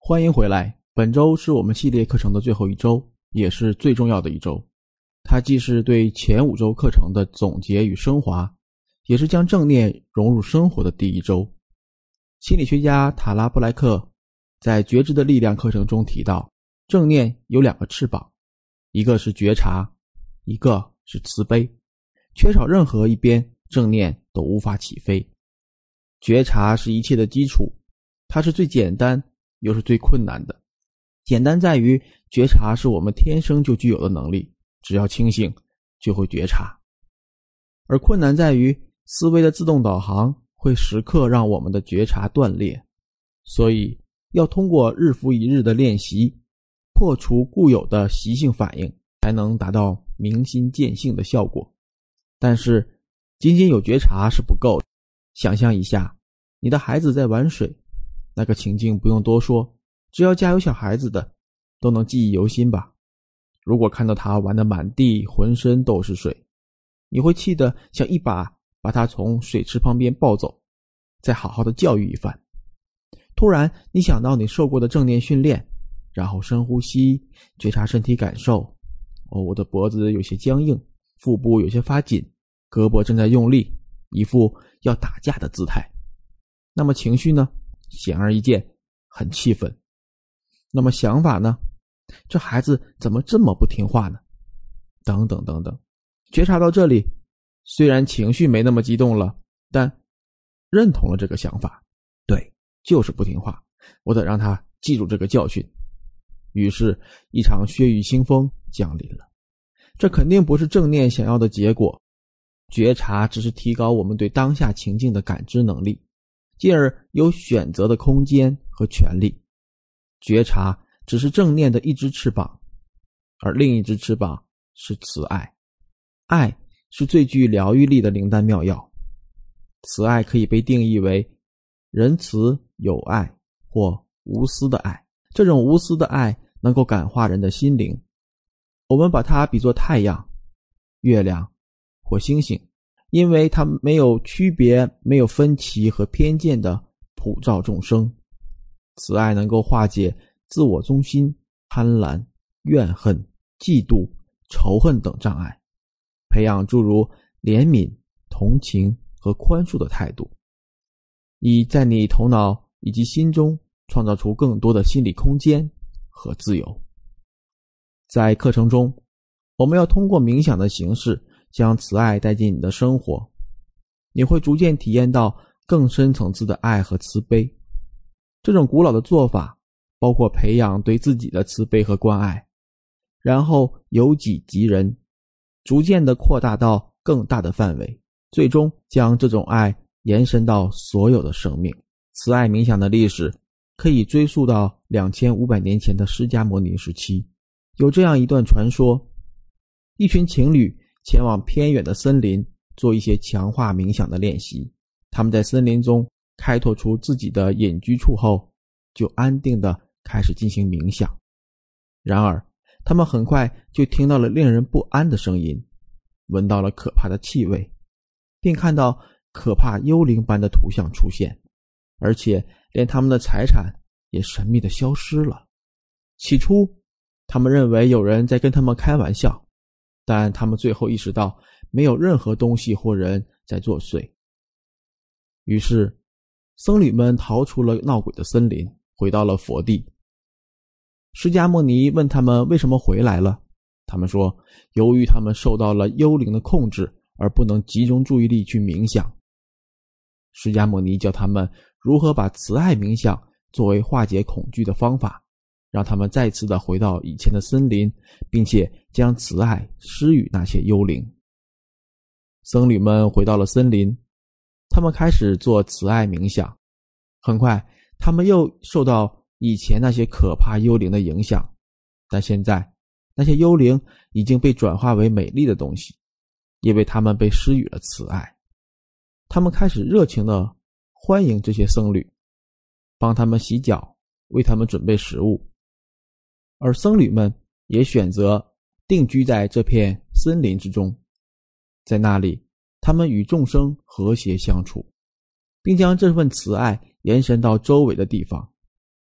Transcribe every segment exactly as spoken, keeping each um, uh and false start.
欢迎回来，本周是我们系列课程的最后一周，也是最重要的一周。它既是对前五周课程的总结与升华，也是将正念融入生活的第一周。心理学家塔拉布莱克在觉知的力量课程中提到，正念有两个翅膀，一个是觉察，一个是慈悲，缺少任何一边，正念都无法起飞。觉察是一切的基础，它是最简单又是最困难的。简单在于觉察是我们天生就具有的能力，只要清醒就会觉察。而困难在于思维的自动导航会时刻让我们的觉察断裂，所以要通过日复一日的练习，破除固有的习性反应，才能达到明心见性的效果。但是仅仅有觉察是不够的。想象一下，你的孩子在玩水，那个情境不用多说，只要家有小孩子的都能记忆犹新吧。如果看到他玩得满地浑身都是水，你会气得想一把把他从水池旁边抱走，再好好的教育一番。突然你想到你受过的正念训练，然后深呼吸，觉察身体感受。哦，我的脖子有些僵硬，腹部有些发紧，胳膊正在用力，一副要打架的姿态。那么情绪呢？显而易见，很气愤。那么想法呢？这孩子怎么这么不听话呢？等等等等。觉察到这里，虽然情绪没那么激动了，但认同了这个想法。对，就是不听话，我得让他记住这个教训。于是一场血雨腥风降临了。这肯定不是正念想要的结果。觉察只是提高我们对当下情境的感知能力，进而有选择的空间和权利。觉察只是正念的一只翅膀，而另一只翅膀是慈爱。爱是最具疗愈力的灵丹妙药。慈爱可以被定义为仁慈、友爱或无私的爱。这种无私的爱能够感化人的心灵。我们把它比作太阳、月亮或星星，因为它没有区别、没有分歧和偏见的普照众生。慈爱能够化解自我中心、贪婪、怨恨、嫉妒、仇恨等障碍，培养诸如怜悯、同情和宽恕的态度，以在你头脑以及心中创造出更多的心理空间和自由。在课程中，我们要通过冥想的形式将慈爱带进你的生活，你会逐渐体验到更深层次的爱和慈悲。这种古老的做法包括培养对自己的慈悲和关爱，然后由己及人，逐渐地扩大到更大的范围，最终将这种爱延伸到所有的生命。慈爱冥想的历史可以追溯到两千五百年前的释迦牟尼时期。有这样一段传说，一群情侣前往偏远的森林做一些强化冥想的练习。他们在森林中开拓出自己的隐居处后，就安定地开始进行冥想。然而他们很快就听到了令人不安的声音，闻到了可怕的气味，并看到可怕幽灵般的图像出现，而且连他们的财产也神秘地消失了。起初他们认为有人在跟他们开玩笑，但他们最后意识到没有任何东西或人在作祟。于是僧侣们逃出了闹鬼的森林，回到了佛地。释迦牟尼问他们为什么回来了，他们说由于他们受到了幽灵的控制而不能集中注意力去冥想。释迦牟尼教他们如何把慈爱冥想作为化解恐惧的方法，让他们再次的回到以前的森林，并且将慈爱施予那些幽灵。僧侣们回到了森林，他们开始做慈爱冥想。很快他们又受到以前那些可怕幽灵的影响，但现在那些幽灵已经被转化为美丽的东西，因为他们被施予了慈爱。他们开始热情地欢迎这些僧侣，帮他们洗脚，为他们准备食物。而僧侣们也选择定居在这片森林之中，在那里他们与众生和谐相处，并将这份慈爱延伸到周围的地方。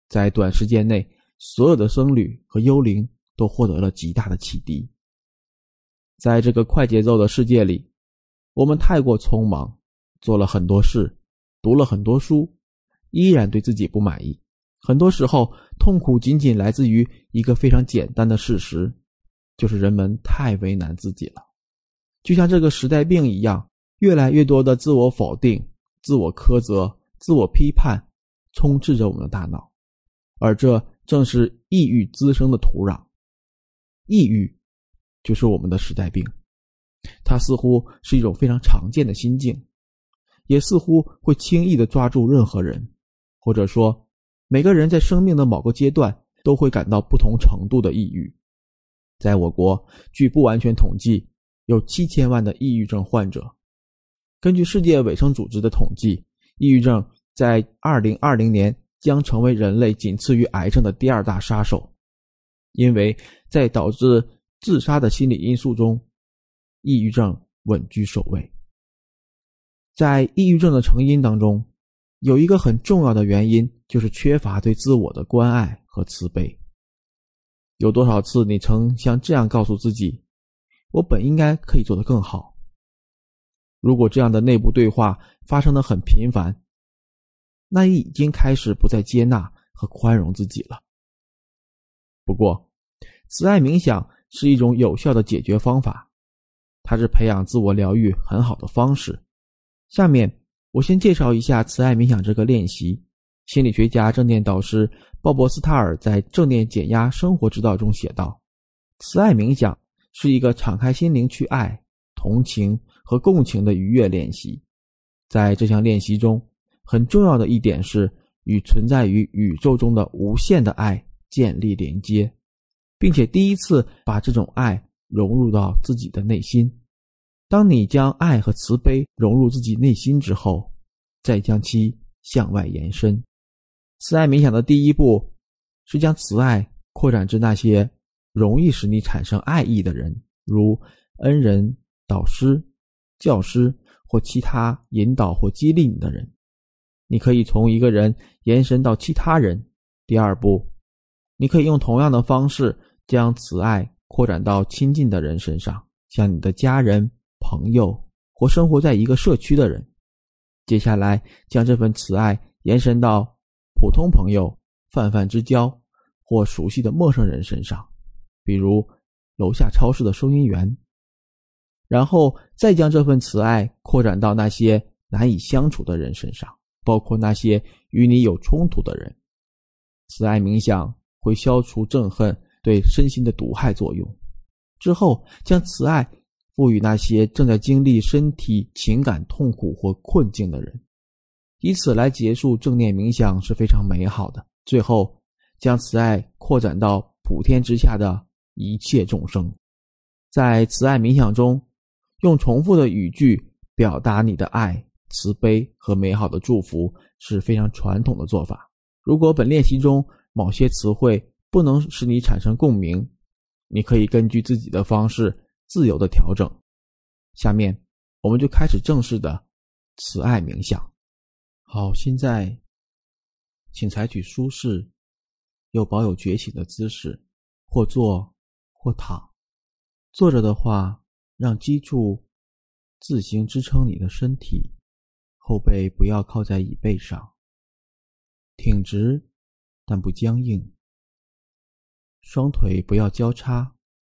在短时间内，所有的僧侣和幽灵都获得了极大的启迪。在这个快节奏的世界里，我们太过匆忙，做了很多事，读了很多书，依然对自己不满意。很多时候，痛苦仅仅来自于一个非常简单的事实，就是人们太为难自己了。就像这个时代病一样，越来越多的自我否定、自我苛责、自我批判充斥着我们的大脑，而这正是抑郁滋生的土壤。抑郁就是我们的时代病，它似乎是一种非常常见的心境，也似乎会轻易地抓住任何人，或者说每个人在生命的某个阶段都会感到不同程度的抑郁。在我国，据不完全统计，有七千万的抑郁症患者。根据世界卫生组织的统计，抑郁症在二零二零年将成为人类仅次于癌症的第二大杀手，因为在导致自杀的心理因素中，抑郁症稳居首位。在抑郁症的成因当中，有一个很重要的原因，就是缺乏对自我的关爱和慈悲。有多少次你曾像这样告诉自己，我本应该可以做得更好？如果这样的内部对话发生得很频繁，那已经开始不再接纳和宽容自己了。不过，慈爱冥想是一种有效的解决方法，它是培养自我疗愈很好的方式。下面我先介绍一下慈爱冥想这个练习。心理学家正念导师鲍勃斯塔尔在《正念减压生活之道》中写道，慈爱冥想是一个敞开心灵去爱、同情和共情的愉悦练习。在这项练习中，很重要的一点是与存在于宇宙中的无限的爱建立连接，并且第一次把这种爱融入到自己的内心。当你将爱和慈悲融入自己内心之后，再将其向外延伸。慈爱冥想的第一步是将慈爱扩展至那些容易使你产生爱意的人，如恩人、导师、教师或其他引导或激励你的人。你可以从一个人延伸到其他人。第二步，你可以用同样的方式将慈爱扩展到亲近的人身上，像你的家人、朋友或生活在一个社区的人。接下来将这份慈爱延伸到普通朋友、泛泛之交或熟悉的陌生人身上，比如楼下超市的收银员。然后再将这份慈爱扩展到那些难以相处的人身上，包括那些与你有冲突的人。慈爱冥想会消除憎恨对身心的毒害作用。之后将慈爱赋予那些正在经历身体、情感痛苦或困境的人，以此来结束正念冥想是非常美好的。最后将慈爱扩展到普天之下的一切众生。在慈爱冥想中，用重复的语句表达你的爱、慈悲和美好的祝福是非常传统的做法。如果本练习中某些词汇不能使你产生共鸣，你可以根据自己的方式自由地调整。下面我们就开始正式的慈爱冥想。好，现在请采取舒适又保有觉醒的姿势，或坐或躺。坐着的话，让脊柱自行支撑你的身体，后背不要靠在椅背上，挺直但不僵硬，双腿不要交叉，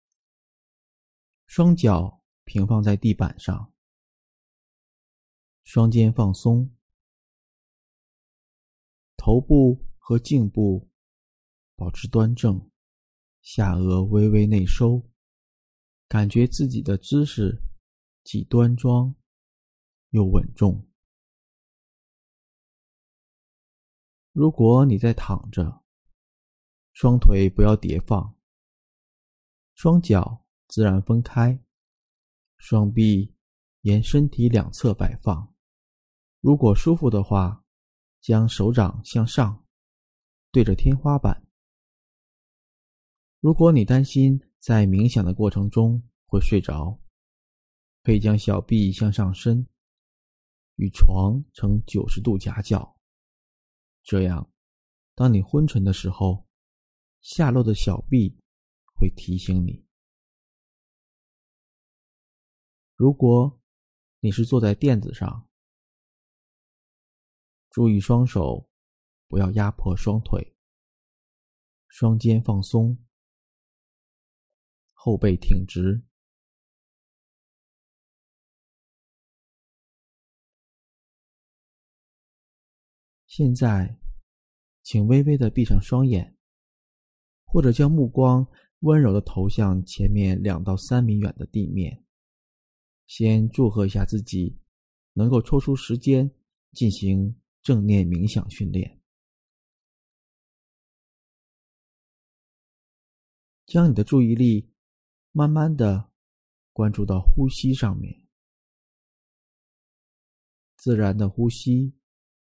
双脚平放在地板上，双肩放松，头部和颈部保持端正，下颚微微内收，感觉自己的姿势既端庄又稳重。如果你在躺着，双腿不要叠放，双脚自然分开，双臂沿身体两侧摆放。如果舒服的话，将手掌向上，对着天花板。如果你担心在冥想的过程中会睡着，可以将小臂向上伸，与床呈九十度夹角，这样当你昏沉的时候，下落的小臂会提醒你。如果你是坐在垫子上，注意双手不要压迫双腿，双肩放松，后背挺直。现在，请微微地闭上双眼，或者将目光温柔地投向前面两到三米远的地面。先祝贺一下自己能够抽出时间进行正念冥想训练。将你的注意力慢慢地关注到呼吸上面，自然的呼吸，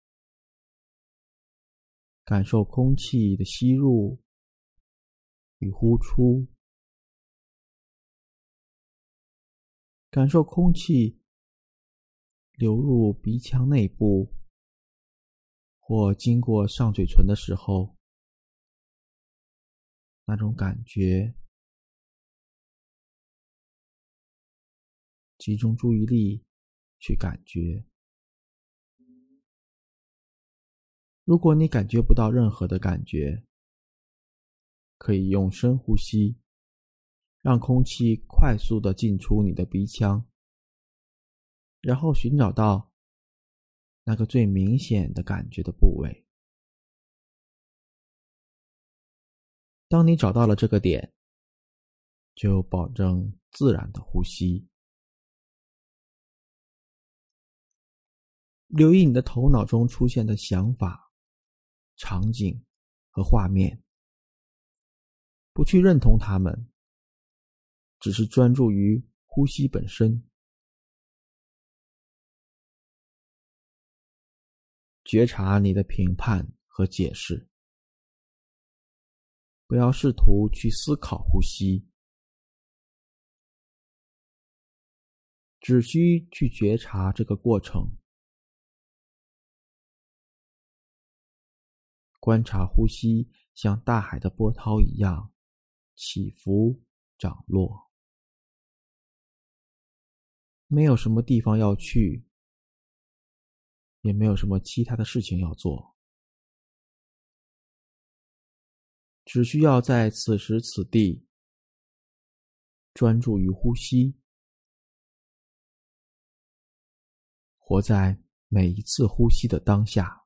感受空气的吸入与呼出，感受空气流入鼻腔内部或经过上嘴唇的时候，那种感觉。集中注意力去感觉。如果你感觉不到任何的感觉，可以用深呼吸，让空气快速地进出你的鼻腔，然后寻找到那个最明显的感觉的部位。当你找到了这个点，就保证自然的呼吸。留意你的头脑中出现的想法、场景和画面，不去认同它们，只是专注于呼吸本身。觉察你的评判和解释，不要试图去思考呼吸，只需去觉察这个过程。观察呼吸像大海的波涛一样起伏涨落，没有什么地方要去，也没有什么其他的事情要做，只需要在此时此地专注于呼吸，活在每一次呼吸的当下。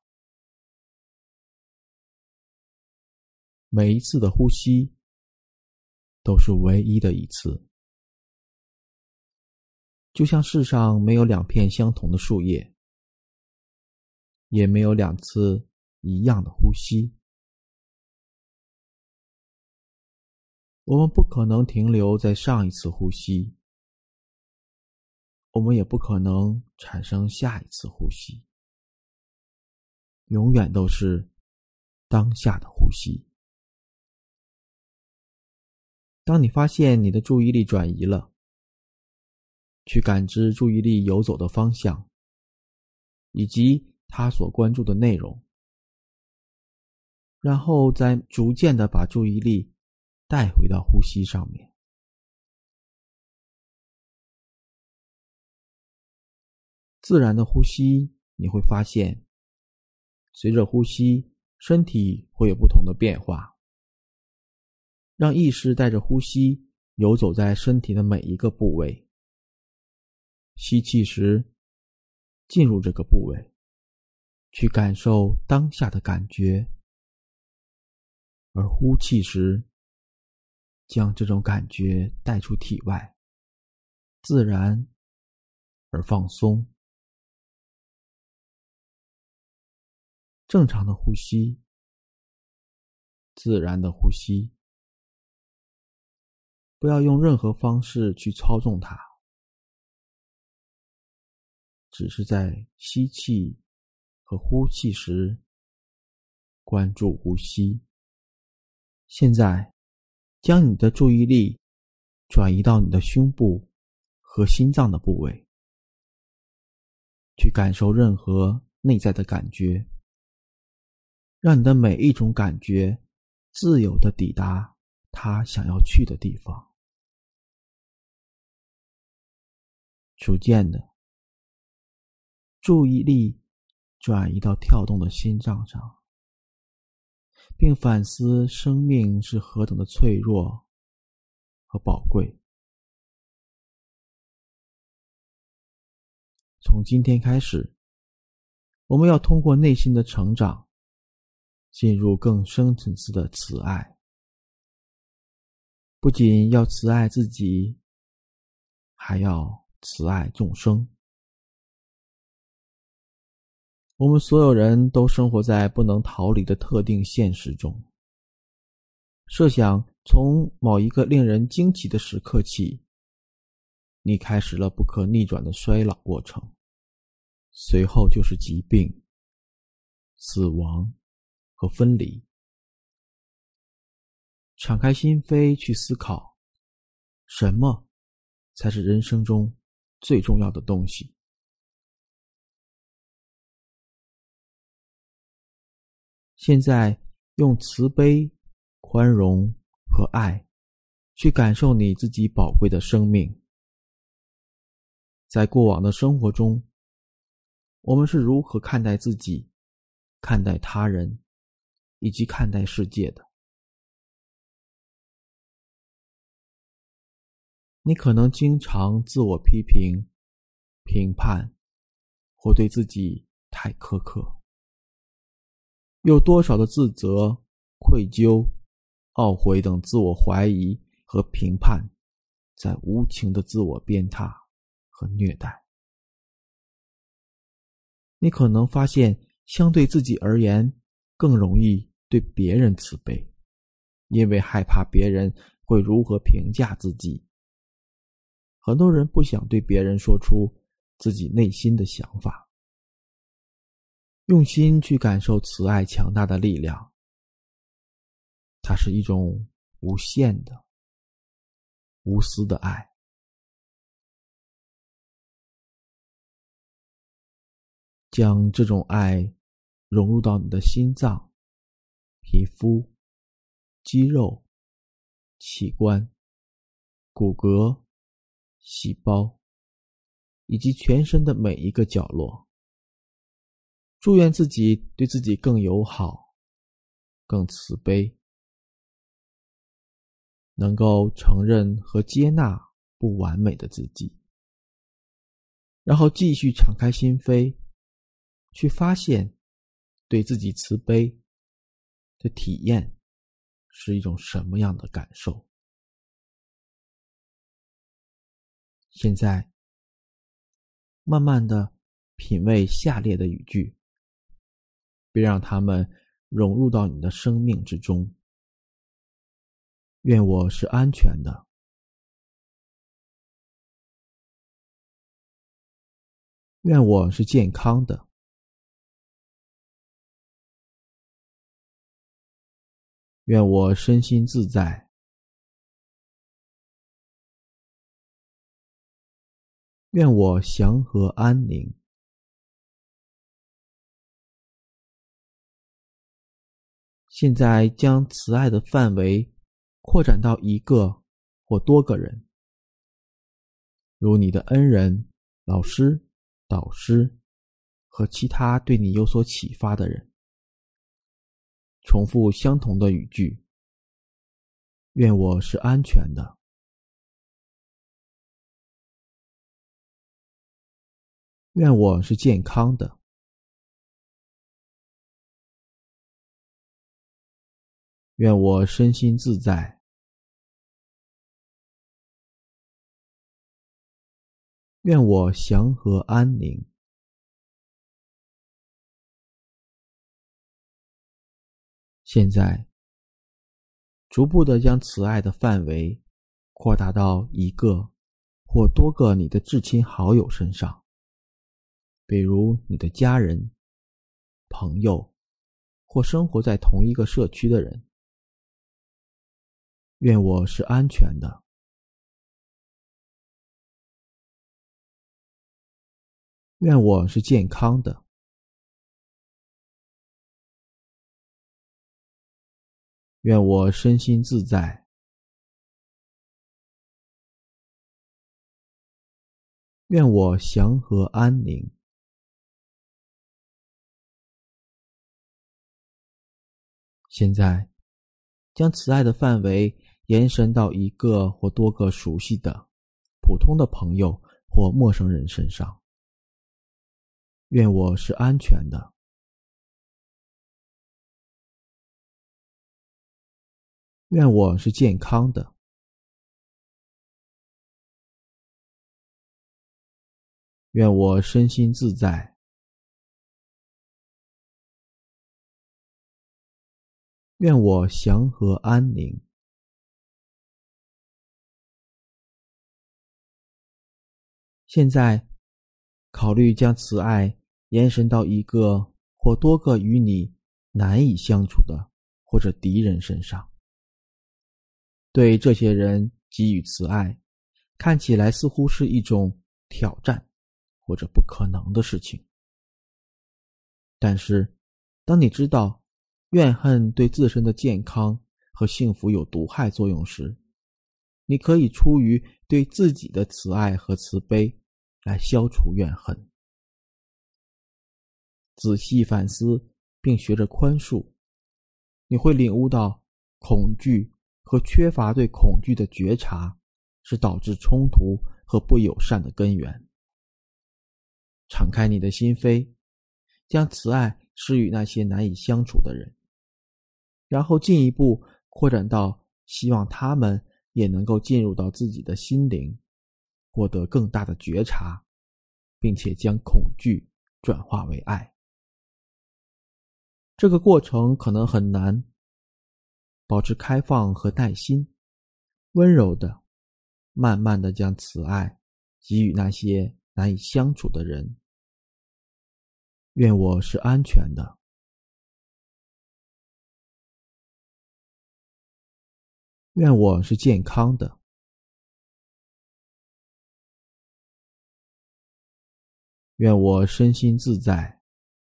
每一次的呼吸都是唯一的一次，就像世上没有两片相同的树叶，也没有两次一样的呼吸。我们不可能停留在上一次呼吸，我们也不可能产生下一次呼吸，永远都是当下的呼吸。当你发现你的注意力转移了，去感知注意力游走的方向，以及它所关注的内容，然后再逐渐地把注意力带回到呼吸上面。自然的呼吸，你会发现，随着呼吸，身体会有不同的变化。让意识带着呼吸游走在身体的每一个部位。吸气时，进入这个部位，去感受当下的感觉；而呼气时，将这种感觉带出体外，自然而放松。正常的呼吸，自然的呼吸。不要用任何方式去操纵它，只是在吸气和呼气时关注呼吸。现在，将你的注意力转移到你的胸部和心脏的部位，去感受任何内在的感觉， 让你的每一种感觉自由地抵达他想要去的地方。逐渐的，注意力转移到跳动的心脏上，并反思生命是何等的脆弱和宝贵。从今天开始，我们要通过内心的成长，进入更深层次的慈爱。不仅要慈爱自己，还要慈爱众生。我们所有人都生活在不能逃离的特定现实中。设想从某一个令人惊奇的时刻起，你开始了不可逆转的衰老过程，随后就是疾病、死亡和分离。敞开心扉去思考，什么才是人生中最重要的东西。现在用慈悲、宽容和爱去感受你自己宝贵的生命。在过往的生活中，我们是如何看待自己、看待他人以及看待世界的？你可能经常自我批评、评判，或对自己太苛刻。有多少的自责、愧疚、懊悔等自我怀疑和评判，在无情的自我鞭挞和虐待。你可能发现，相对自己而言，更容易对别人慈悲，因为害怕别人会如何评价自己。很多人不想对别人说出自己内心的想法。用心去感受慈爱强大的力量，它是一种无限的、无私的爱。将这种爱融入到你的心脏、皮肤、肌肉、器官、骨骼、细胞，以及全身的每一个角落。祝愿自己对自己更友好、更慈悲，能够承认和接纳不完美的自己，然后继续敞开心扉，去发现对自己慈悲的体验是一种什么样的感受。现在，慢慢的品味下列的语句，别让它们融入到你的生命之中。愿我是安全的。愿我是健康的。愿我身心自在。愿我祥和安宁。现在将慈爱的范围扩展到一个或多个人，如你的恩人、老师、导师和其他对你有所启发的人。重复相同的语句。愿我是安全的。愿我是健康的。愿我身心自在。愿我祥和安宁。现在，逐步地将慈爱的范围扩大到一个或多个你的至亲好友身上，比如你的家人、朋友或生活在同一个社区的人。愿我是安全的。愿我是健康的。 愿我身心自在，愿我祥和安宁。现在将慈爱的范围延伸到一个或多个熟悉的、普通的朋友或陌生人身上。愿我是安全的，愿我是健康的，愿我身心自在，愿我祥和安宁。现在考虑将慈爱延伸到一个或多个与你难以相处的或者敌人身上。对这些人给予慈爱，看起来似乎是一种挑战或者不可能的事情。但是当你知道怨恨对自身的健康和幸福有毒害作用时，你可以出于对自己的慈爱和慈悲来消除怨恨。仔细反思并学着宽恕，你会领悟到恐惧和缺乏对恐惧的觉察是导致冲突和不友善的根源。敞开你的心扉，将慈爱施予那些难以相处的人，然后进一步扩展到希望他们也能够进入到自己的心灵，获得更大的觉察，并且将恐惧转化为爱。这个过程可能很难，保持开放和耐心，温柔的、慢慢的将慈爱给予那些难以相处的人。愿我是安全的，愿我是健康的，愿我身心自在，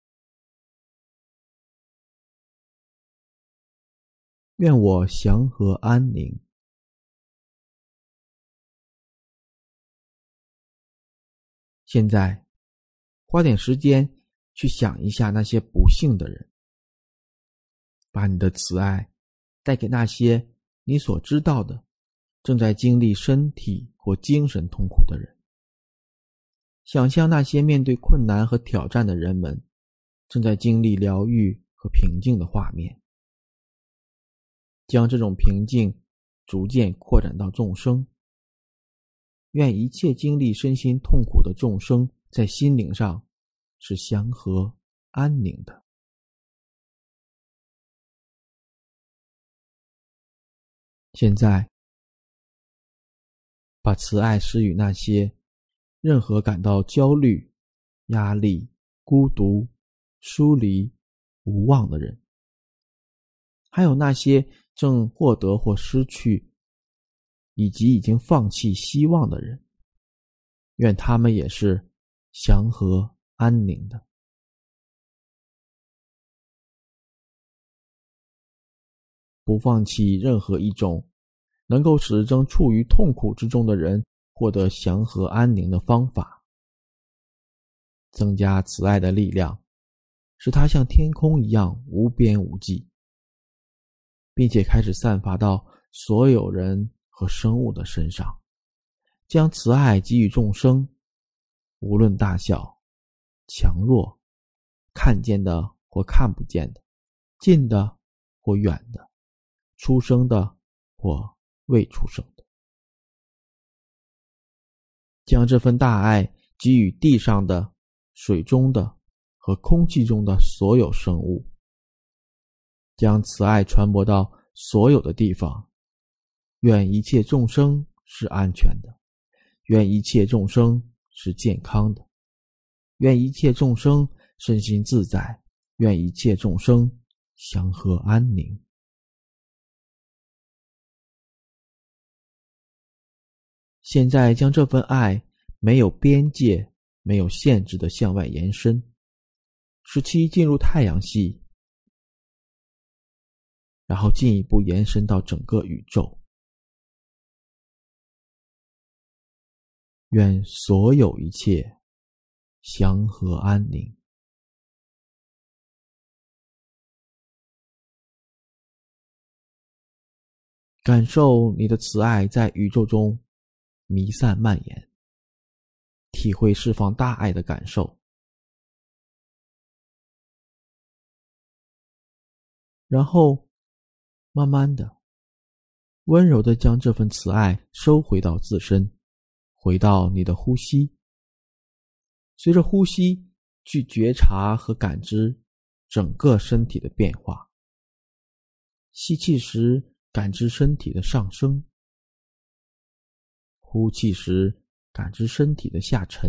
愿我祥和安宁。现在花点时间去想一下那些不幸的人，把你的慈爱带给那些你所知道的正在经历身体或精神痛苦的人。想象那些面对困难和挑战的人们正在经历疗愈和平静的画面，将这种平静逐渐扩展到众生。愿一切经历身心痛苦的众生在心灵上是祥和安宁的。现在把慈爱施予那些任何感到焦虑、压力、孤独、疏离、无望的人，还有那些正获得或失去以及已经放弃希望的人，愿他们也是祥和安宁的。不放弃任何一种能够使正处于痛苦之中的人获得祥和安宁的方法，增加慈爱的力量，使它像天空一样无边无际，并且开始散发到所有人和生物的身上，将慈爱给予众生，无论大小、强弱、看见的或看不见的，近的或远的，出生的或未出生的，将这份大爱给予地上的、水中的和空气中的所有生物，将慈爱传播到所有的地方。愿一切众生是安全的，愿一切众生是健康的，愿一切众生身心自在，愿一切众生祥和安宁。现在将这份爱没有边界、没有限制的向外延伸，使其进入太阳系， 然后进一步延伸到整个宇宙。愿所有一切祥和安宁。感受你的慈爱在宇宙中弥散蔓延，体会释放大爱的感受。然后慢慢的温柔的将这份慈爱收回到自身，回到你的呼吸，随着呼吸去觉察和感知整个身体的变化。吸气时感知身体的上升，呼气时感知身体的下沉。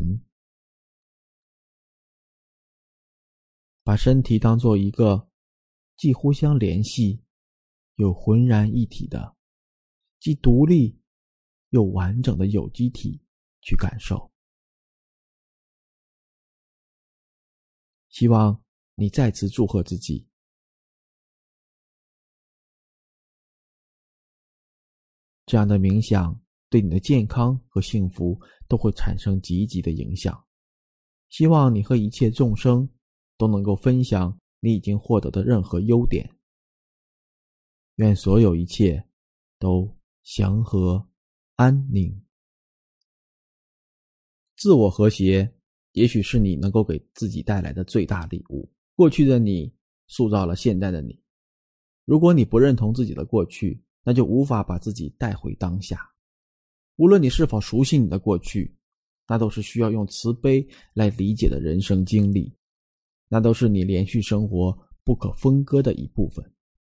把身体当作一个既互相联系又浑然一体的，既独立又完整的有机体去感受。希望你再次祝贺自己，这样的冥想对你的健康和幸福都会产生积极的影响。希望你和一切众生都能够分享你已经获得的任何优点。愿所有一切都祥和安宁。自我和谐也许是你能够给自己带来的最大礼物。过去的你塑造了现在的你，如果你不认同自己的过去，那就无法把自己带回当下。无论你是否熟悉你的过去，那都是需要用慈悲来理解的人生经历，那都是你连续生活不可分割的一部分。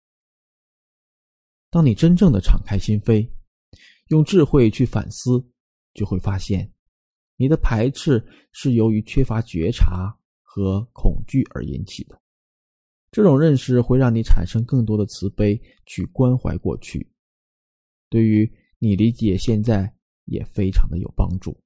当你真正的敞开心扉，用智慧去反思，就会发现你的排斥是由于缺乏觉察和恐惧而引起的。这种认识会让你产生更多的慈悲去关怀过去，对于你理解现在也非常的有帮助。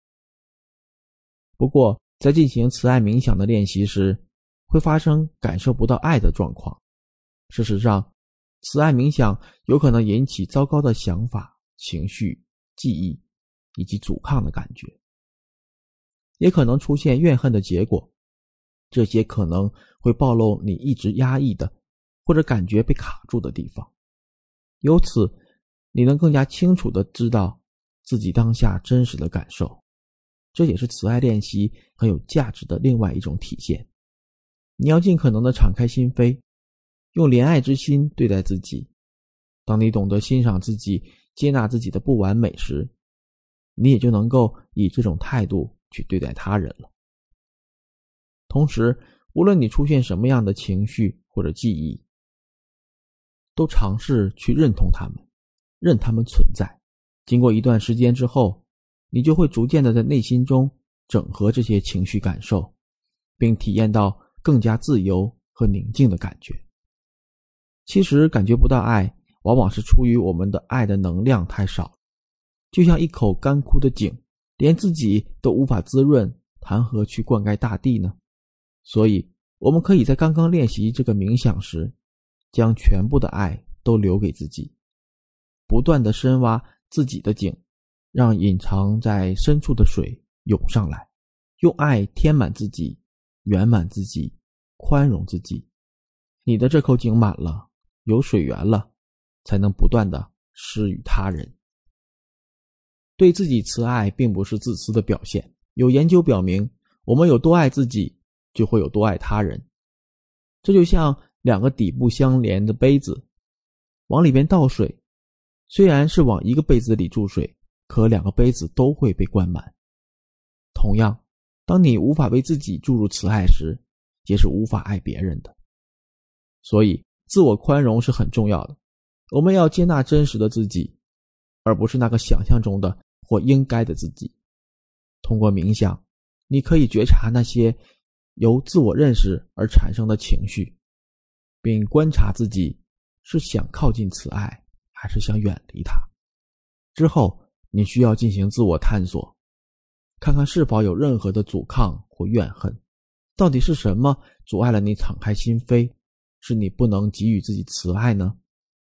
不过在进行慈爱冥想的练习时，会发生感受不到爱的状况。事实上，慈爱冥想有可能引起糟糕的想法、情绪、记忆以及阻抗的感觉，也可能出现怨恨的结果。这些可能会暴露你一直压抑的或者感觉被卡住的地方，由此你能更加清楚地知道自己当下真实的感受。这也是慈爱练习很有价值的另外一种体现。你要尽可能地敞开心扉，用怜爱之心对待自己。当你懂得欣赏自己、接纳自己的不完美时，你也就能够以这种态度去对待他人了。同时，无论你出现什么样的情绪或者记忆，都尝试去认同他们，任他们存在。经过一段时间之后，你就会逐渐的在内心中整合这些情绪感受，并体验到更加自由和宁静的感觉。其实感觉不到爱，往往是出于我们的爱的能量太少，就像一口干枯的井，连自己都无法滋润，谈何去灌溉大地呢？所以我们可以在刚刚练习这个冥想时，将全部的爱都留给自己，不断地深挖自己的井，让隐藏在深处的水涌上来，用爱填满自己，圆满自己，宽容自己。你的这口井满了，有水源了，才能不断地施予他人。对自己慈爱并不是自私的表现。有研究表明，我们有多爱自己，就会有多爱他人。这就像两个底部相连的杯子，往里边倒水，虽然是往一个杯子里注水，可两个杯子都会被灌满。同样，当你无法为自己注入慈爱时，也是无法爱别人的。所以自我宽容是很重要的，我们要接纳真实的自己，而不是那个想象中的或应该的自己。通过冥想，你可以觉察那些由自我认识而产生的情绪，并观察自己是想靠近慈爱还是想远离它。之后你需要进行自我探索，看看是否有任何的阻抗或怨恨，到底是什么阻碍了你敞开心扉，是你不能给予自己慈爱呢？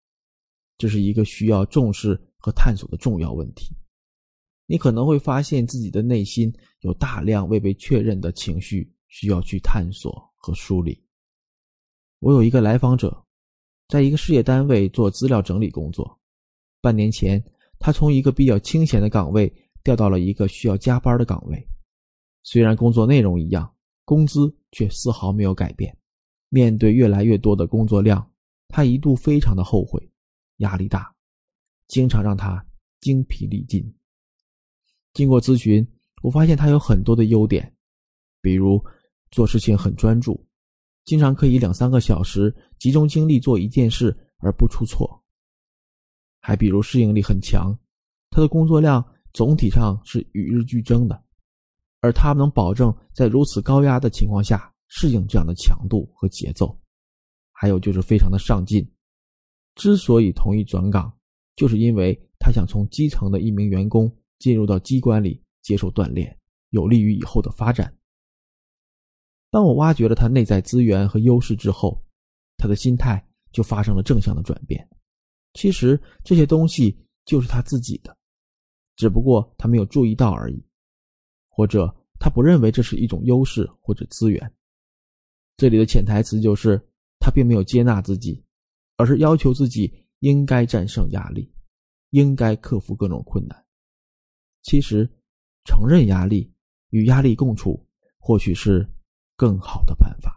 这是一个需要重视和探索的重要问题。你可能会发现自己的内心有大量未被确认的情绪需要去探索和梳理。我有一个来访者，在一个事业单位做资料整理工作。半年前，他从一个比较清闲的岗位调到了一个需要加班的岗位。虽然工作内容一样，工资却丝毫没有改变。面对越来越多的工作量，他一度非常的后悔，压力大，经常让他精疲力尽。经过咨询，我发现他有很多的优点，比如做事情很专注，经常可以两三个小时集中精力做一件事而不出错。还比如适应力很强，他的工作量总体上是与日俱增的，而他能保证在如此高压的情况下适应这样的强度和节奏。还有就是非常的上进，之所以同意转岗，就是因为他想从基层的一名员工进入到机关里接受锻炼，有利于以后的发展。当我挖掘了他内在资源和优势之后，他的心态就发生了正向的转变。其实这些东西就是他自己的，只不过他没有注意到而已，或者他不认为这是一种优势或者资源。这里的潜台词就是他并没有接纳自己，而是要求自己应该战胜压力，应该克服各种困难。其实承认压力，与压力共处，或许是更好的办法。